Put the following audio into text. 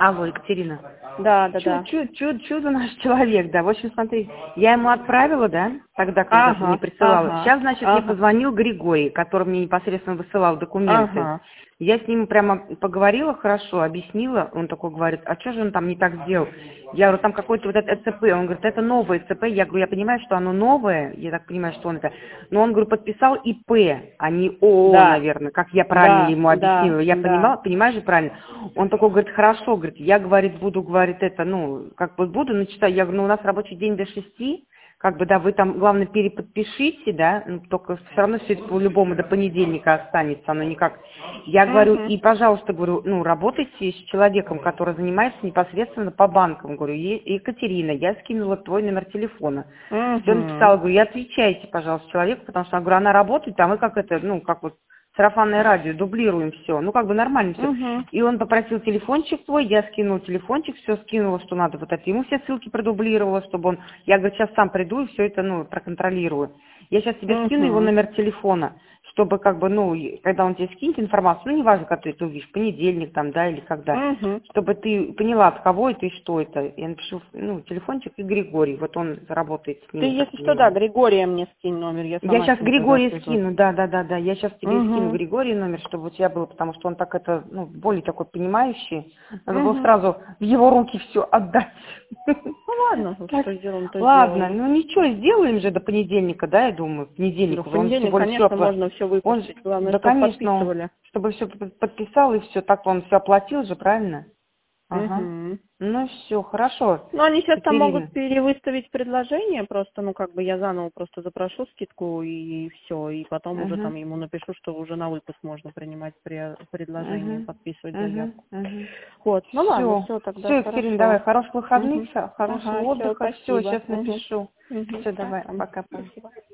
Алло, Екатерина. Да, да, да. Чудо наш человек, да. В общем, смотри, я ему отправила, да, тогда, когда ты мне присылала. Сейчас, значит, мне позвонил Григорий, который мне непосредственно высылал документы. Я с ним прямо поговорила хорошо, объяснила. Он такой говорит, а что же он там не так сделал? Я говорю, там какой-то вот этот ЭЦП. Он говорит, это новое ЭЦП. Я говорю, я понимаю, что оно новое. Я так понимаю, что он это. Но он, говорю, подписал ИП, а не ООО, Да. наверное, как я правильно ему объяснила. Я да. понимаю же правильно? Он такой говорит, хорошо, говорит, я, говорит, буду, говорит, это, ну, как бы буду начитать. Я говорю, ну, у нас рабочий день до 6. Как бы, да, вы там, главное, переподпишите, да, ну, только все равно все это по-любому до понедельника останется, оно никак. Я говорю, и, пожалуйста, говорю, ну, работайте с человеком, который занимается непосредственно по банкам, говорю, Екатерина, я скинула твой номер телефона. Все написала, говорю, и отвечайте, пожалуйста, человеку, потому что, я говорю, она работает, а мы как это, ну, как вот, сарафанное радио, дублируем все, ну как бы нормально все. И он попросил телефончик твой, я скинул телефончик, все скинула, что надо вот это. Ему все ссылки продублировала, чтобы он, я говорю, сейчас сам приду и все это, ну, проконтролирую. Я сейчас тебе скину его номер телефона, чтобы как бы, ну, когда он тебе скинет информацию, ну, неважно, когда ты это увидишь, в понедельник там, да, или когда, чтобы ты поняла, от кого это и что это. Я напишу, ну, телефончик и Григорий, вот он работает с ним. Ты, если что, да, Григория мне скинь номер, я сама сейчас Григория скину, да, я сейчас тебе скину Григория номер, чтобы у тебя было, потому что он так это, ну, более такой понимающий. Надо было сразу в его руки все отдать. Ну ладно, что сделаем, то ладно, сделаем. ну ничего, сделаем же до понедельника, да, я думаю, в понедельник. Ну, в понедельник, конечно, можно все выпустить, главное, да, чтобы конечно, подписывали. чтобы все подписал и все, так он все оплатил же, правильно? Ну все, хорошо. Ну, они сейчас там Екатерина. могут перевыставить предложение, просто, ну, как бы я заново просто запрошу скидку и все, и потом уже там ему напишу, что уже на выпуск можно принимать предложение, подписывать заявку. Вот, ну ладно, все тогда. Все, Екатерина, давай, хороших выходных, хорошего отдыха. Все, спасибо. сейчас напишу. Все, давай, пока-пока.